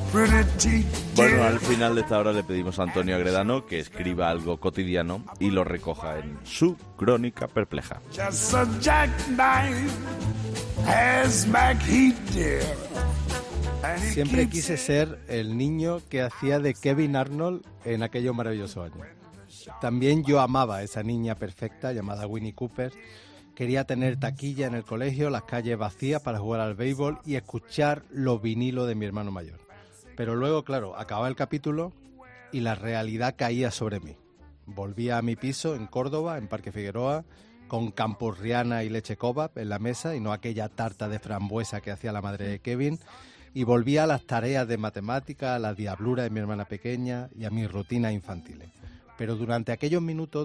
Bueno, al final de esta hora le pedimos a Antonio Agredano que escriba algo cotidiano y lo recoja en su crónica perpleja. Siempre quise ser el niño que hacía de Kevin Arnold en aquellos maravillosos años. También yo amaba a esa niña perfecta llamada Winnie Cooper. Quería tener taquilla en el colegio, las calles vacías para jugar al béisbol y escuchar los vinilos de mi hermano mayor. Pero luego, claro, acababa el capítulo y la realidad caía sobre mí. Volvía a mi piso en Córdoba, en Parque Figueroa, con campurriana y leche Cobap en la mesa y no aquella tarta de frambuesa que hacía la madre de Kevin. Y volvía a las tareas de matemática, a la diablura de mi hermana pequeña y a mis rutinas infantiles. Pero durante aquellos minutos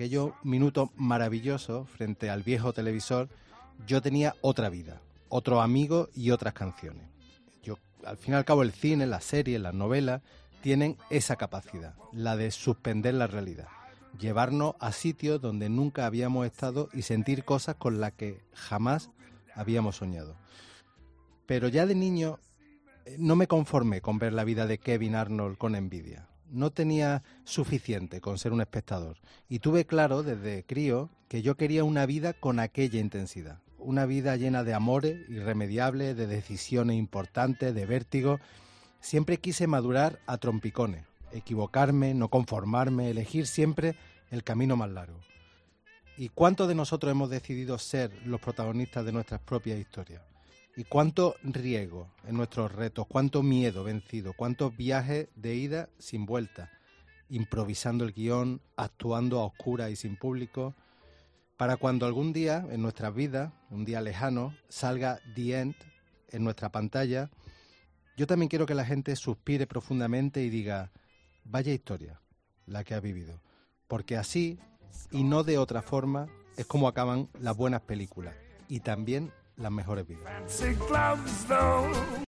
maravillosos, frente al viejo televisor, yo tenía otra vida, otros amigos y otras canciones. Al fin y al cabo, el cine, las series, las novelas, tienen esa capacidad, la de suspender la realidad, llevarnos a sitios donde nunca habíamos estado y sentir cosas con las que jamás habíamos soñado. Pero ya de niño no me conformé con ver la vida de Kevin Arnold con envidia. No tenía suficiente con ser un espectador y tuve claro desde crío que yo quería una vida con aquella intensidad, una vida llena de amores irremediables, de decisiones importantes, de vértigo. Siempre quise madurar a trompicones, equivocarme, no conformarme, elegir siempre el camino más largo. ¿Y cuántos de nosotros hemos decidido ser los protagonistas de nuestras propias historias? ¿Y cuánto riesgo en nuestros retos? ¿Cuánto miedo vencido? ¿Cuántos viajes de ida sin vuelta? Improvisando el guión, actuando a oscuras y sin público, para cuando algún día en nuestras vidas, un día lejano, salga The End en nuestra pantalla, yo también quiero que la gente suspire profundamente y diga, vaya historia la que ha vivido. Porque así, y no de otra forma, es como acaban las buenas películas y también las mejores vidas.